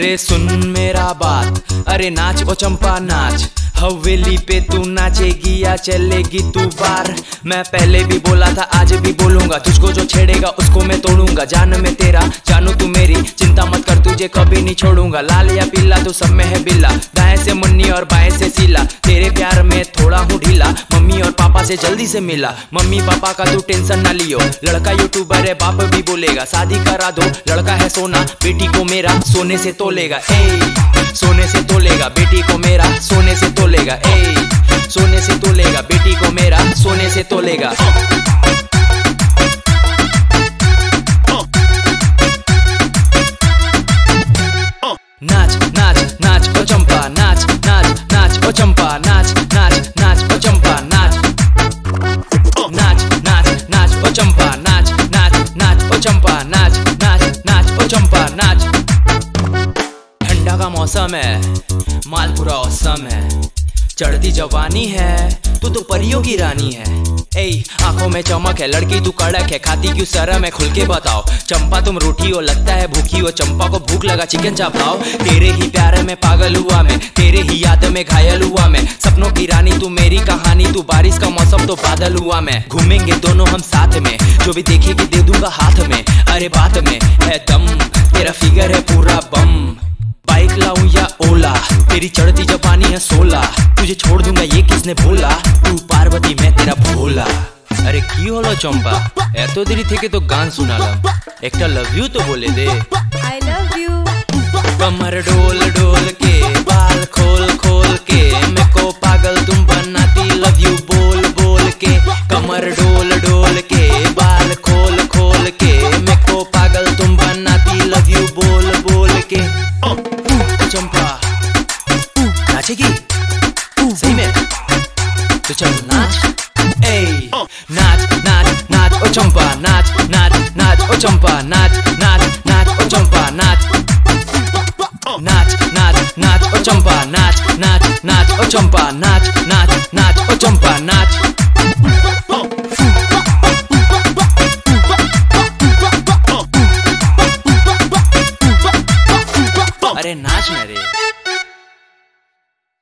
अरे सुन मेरा बात, अरे नाच ओ चंपा नाच। हवेली पे तू नाचेगी या चलेगी तू बार। मैं पहले भी बोला था आज भी बोलूंगा, तुझको जो छेड़ेगा उसको मैं तोड़ूंगा। जान में तेरा जानू तू मेरी, चिंता मत कर तुझे कभी नहीं छोड़ूंगा। लाल या पीला तू सब में है बिल्ला, दाएं से मुन्नी और बाएं से सीला। तेरे प्यार में थोड़ा हूँ ढीला, मम्मी और पापा से जल्दी से मिला। मम्मी पापा का तू टेंशन ना लियो, लड़का यूट्यूबर है बाप भी बोलेगा। शादी करा दो, लड़का है सोना, बेटी को मेरा सोने से तोलेगा। सोने से तोलेगा बेटी को मेरा, सोने से तोलेगा। सोने से तोलेगा बेटी को मेरा, सोने से तोलेगा। नाच नाच नाच ओ चंपा नाच नाच नाच ओ चंपा नाच नाच नाच ओ चंपा नाच नाच नाच नाच ओ चंपा नाच नाच नाच ओ चंपा नाच नाच नाच ओ चंपा नाच। ठंडा का मौसम है, माल पूरा औसम है, चढ़ती जवानी है, तू तो परियों की रानी है। आंखों में चमक है, लड़की तू कड़क है, खाती क्यों शर्म है खुल के बताओ। चंपा तुम रूठी हो, लगता है भूखी हो, चंपा को भूख लगा चिकन चाप खाओ। तेरे ही प्यार में पागल हुआ मैं, तेरे ही याद में घायल हुआ मैं। सपनों की रानी तू मेरी कहानी, तू बारिश का मौसम तो बादल हुआ मैं। घूमेंगे दोनों हम साथ में, जो भी देखेगी दे दूंगा हाथ में। अरे बात में है दम, तेरा फिगर है पूरा बम। बाइक लाऊं या ओला, तेरी चढ़ती जवानी है 16। तुझे छोड़ दूंगा ये किसने बोला, तू पार्वती मैं तेरा भोला। अरे की होलो चंपा, एतो देरी थे तो गान सुनालाम, एकटा लव यू तो बोले दे। I love you. कमर डोल डोल के, बाल खोल खोल के, मेरे को पागल तुम बनाती, लव यू बोल बोल के। कमर डोल डोल के, बाल खोल खोल के, मेरे को पागल तुम बनाती, लव यू बोल बोल के। चंपा नाचेगी सही में तो चल नाच। नाच नाच नाच ओ चंपा नाच नाच नाच ओ चंपा नाच नाच नाच ओ चंपा नाच नाच नाच नाच ओ चंपा नाच नाच नाच ओ चंपा नाच नाच नाच ओ चंपा नाच। अरे नाच ना रे।